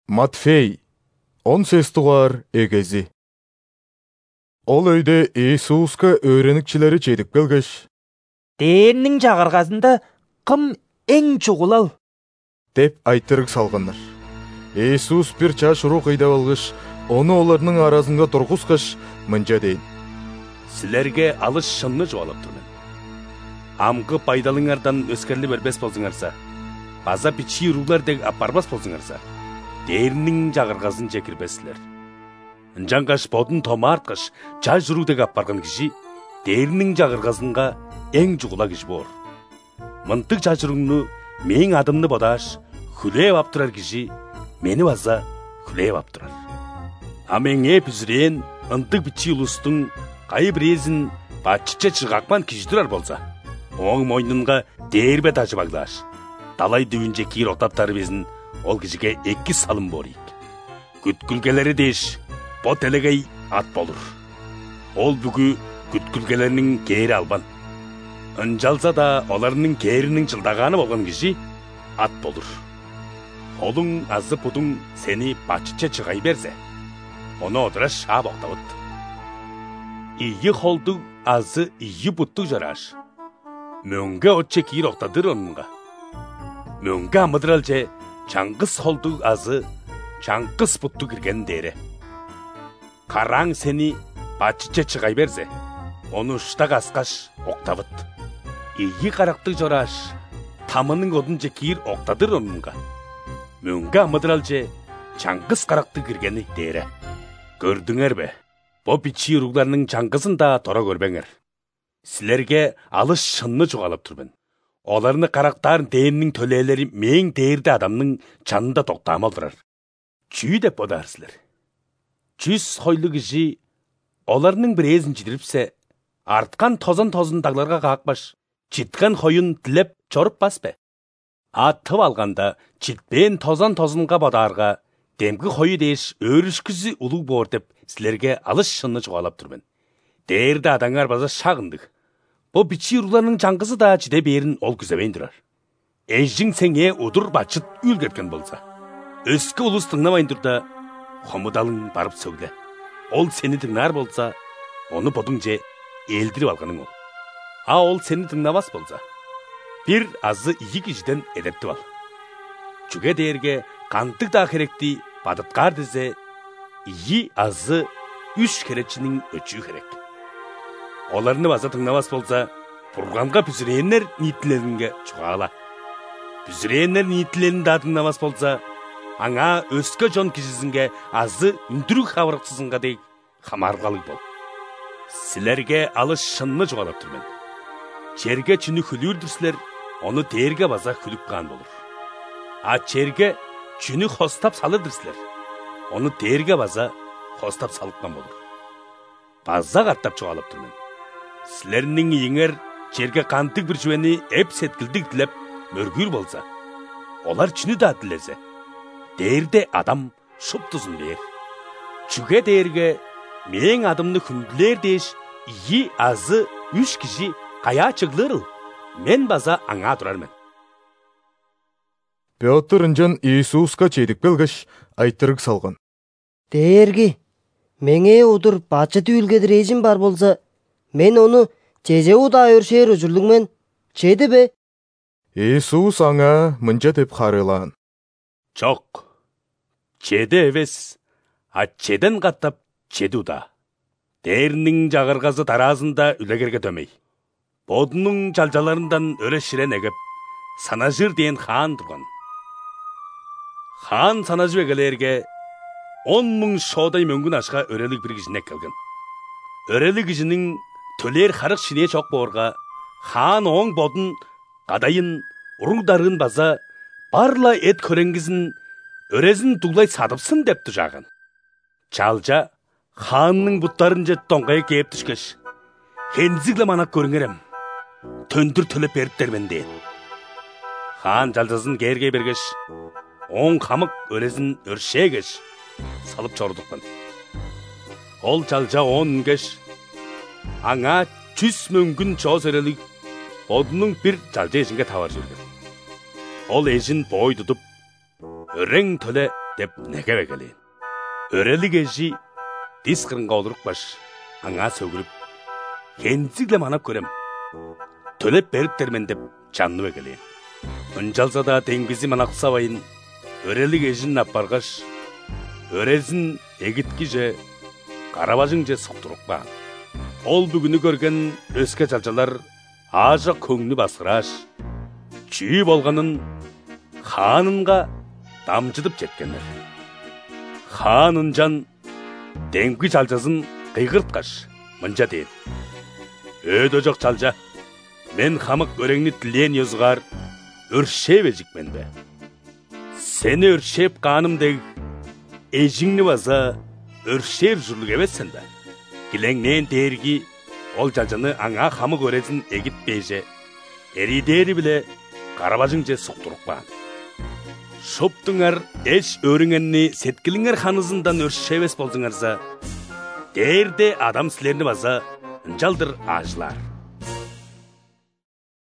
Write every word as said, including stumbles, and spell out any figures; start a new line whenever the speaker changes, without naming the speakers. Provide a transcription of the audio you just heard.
Матфей, он сегиз эгези. Ол өйде Иисуска öğrenikçileri жетип келгеш,
Дээрнің жағырғасында кым эң чугулал?
деп айтырыг салгандар. Иисус бир чаш уруу кыйдап алгыш, оны оларның арасында тургузгаш, мынча дейин:
Силерге алыс шынны жуалап турмун. Амгы пайдалыңардан өскерлі бербес болсуңарса, база бичи уруулар дег апарбас болсуңарса, дээрнің жағыргасын жекирбесилер. Ынжангаш бодун томарткаш, жаж уруу дег апарган киши дээрнің жағыргасынга эң жугула киши боор. Мынтык жаж уруңну мең адымны бодаш, хүлээп аптырар киши мени база хүлээп аптырар. А меңе бүзүрен ынтык бичи улустун кайы бирезин бачча чыгакман киши турар болса, оң мойнунга дээрбе тажыбагдаш, далай дүүнже кийир октаптары безин ол кишиге эки салым борик. Күткүлгелери деш, бо телегей ат болур. Ол бүгү күткүлгелеринин кээри албан. Ынжалса да оларынын кээринин жылдаганы болгон киши ат болур. Олуң азы пудуң сени бачча чыгай берсе, оны одура шаап октабыт. Ийи холдуг азы ийи буттуг жараш. Мөңгө отче кийир октадыр онунга. Мөңгө амыдыралже чаңгыс холдуг азы чаңгыс буттуг кирген дере. Караң сени бачча чыгай берсе, оны уштак аскаш октабыт. Ийи карактык жараш тамынын одунже кийир октадыр онунга. Мөңгө амыдыралже чаңгыс карактык киргени дере. Көрдүңөр бе? Бо бичи урууларнын чаңгысын да тора көрбеңер. Силерге алыс шынны жугалап турмун. Оларны карактарын дээрнин төлөөлери мең дээрде адамнын чанында токтамалдырар. Чүй деп бодарсызлар. Жүз хойлу киши оларнын бирезин жидирипсе, арткан тозон тозундагыларга какпаш, читкан хойун тилеп чоруп баспе. Атып алганда читпен тозон тозунга бодарга демги хою деш өрүшкүзү улуу боор деп силерге алыс шынны жугалап турмун. Дээрде адаңар база шагындык. Бо бичи урууларнын чаңгысы да жиде берин ол күзөбейн турар. Эжиң сеңе удур бачыт үл кеткен болса, өскө улус тыңнабайын турда, хомудалың барып сөгле. Ол сени тыңнар болса, оны бодуңже элдирип алганың ол. А ол сени тыңнабас болса, бир азы ийи кишиден эдептип ал. Чүге дээрге кантык да керекти бадыткар десе, ийи азы үч керечинин өчүү керек. Оларны база тыңнабас болса, Бурганга бүзүреннер нийтилеринге чугаала. Бүзүреннер нийтилерин да тыңнабас болса, аңа өскө жон кишисинге азы үндүрүк хабарыксызынга дейк хамаргалык бол. Силерге алыс шынны жугалап турмун. Черге чүнү хүлүүрдүрсүлер, оны дээрге база хүлүп каан болур. А черге чүнү хостап салырдырсылар, оны дээрге база хостап салыккан болур. База каттап чугалап турмун. Силернин ийиңер черге кантык бир жүбени эп сеткилдик тилеп мөргүр болса, олар чүнү да тилесе, дээрде адам шуптузун бер. Чүге дээрге мең адымны хүндүлер деш, ийи азы үч киши кая чыглырыл, мен база аңа турармын.
Петр ынжан Иисуска жетип келгеш, айтырыг салган:
Дээрги, меңе удур бачыт үлгедир эжим бар болса, мен оны жеже уда өршээр өжүрлүгмен чеди бе?
Иисус аңа мынча деп харыйлаан:
Жок, чеде эбес, а чеден каттап чеди уда. Дээрнин жагыргасы тараазында үлегерге дөмөй. Бодунун жалжаларындан өрө ширен эгеп, санажыр дейін хаан турган. Хаан санажы эгелерге он муң шоодай мөңгүн ашка өрелик бир кишине келген. Өрелик кишинин төлер харык шине чок боорга, хаан оң бодун кадайын уруңдарын база барла эт көреңгизин өрезин дуглай садыпсын деп тужаган. Чалжа хаанның буттарын жет тоңгай кээп түшкеш, хензигле манак көрүңерем, төндүр төлөп бериптермен дейин. Хаан жалжасын кээрге бергеш, оң камык өрезин өршегеш, салып чордукпын. Ол жалжа он үнгеш, аңа жүз мөңгүн чоз өрелик одунун бир жалжа эжинге табар жүрген. Ол эжин бой тутуп, Өрен төле деп неге бекелейін. Өрелі кежі дис қырынға олырық баш, аңа сөгіріп, кенсігле манап көрем. Төлеп беріп термен деп жанны бекелейін. Үнжалса да теңбізі манақса байын, өрелі кежін аппарғаш, өрезін егіткі же, қарабажың же сұқтырық ба. Ол бүгіні көрген өске жалжалар ажа көңні басқыраш, чүй болғанын ханынға дамжыдып жеткенler. Ханын жан деңгі жалжасын қиғыртқаш, мұнжа дейін. Өді жоқ жалжа, мен хамық өреңні тілен езғар, өршеп ежікмен бе. Сені өршеп қаным дег, ежіңні база өршеп жүрлік емессен бе. Кілеңнен дергі, ол жалжаны аңа хамық өрезін егіт бейже, әридері біле қарабажың же сұқтырық баған. Шоптыңар эш өріңенні сеткіліңер ханызындан өршевес болдыңарса, дерде адам сілерні база жалдыр ажлар.